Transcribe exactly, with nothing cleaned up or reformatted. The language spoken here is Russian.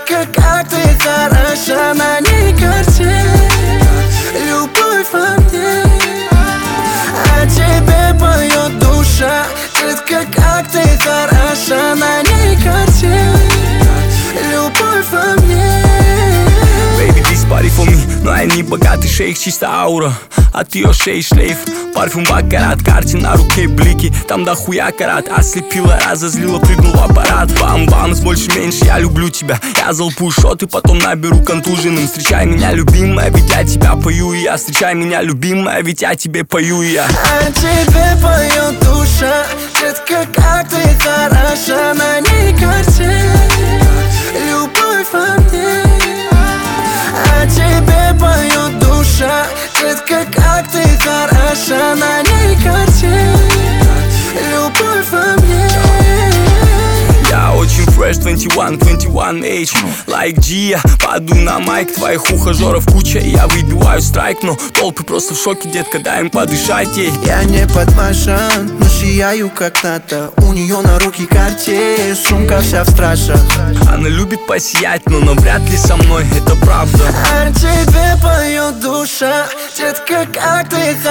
Детка, как ты хороша, на ней картель. Любовь во мне, о тебе поет душа. Детка, как ты хороша, на ней картель. Любовь во мне. Baby, this party for me. Но я не богатый шейх, чисто аура. От ее шеи шлейф. Парфюм бакарат, карте на руке блики. Там дохуя карат. Ослепила, разозлила, прыгнул в аппарат. Бам-бам, с больше-меньше, я люблю тебя. Я залпую шоты, потом наберу контуженным. Встречай меня, любимая, ведь я тебя пою и я. Встречай меня, любимая, ведь я тебе пою и я. О тебе поет душа. Детка, как ты хороша, на ней картель. Любовь во мне, о тебе поет душа. Детка, как ты хороша, на ней картель. Любовь во мне. Я очень фреш, двадцать один, двадцать один эйч. Like G, я падаю на майк. Твоих ухажеров куча, и я выбиваю страйк. Но толпы просто в шоке, детка, дай им подышать ей. Я не подмашан, но сияю как надо. У нее на руки картель, сумка вся в страшах. Она любит посиять, но навряд ли со мной, это правда. О тебе поет душа. Детка, как ты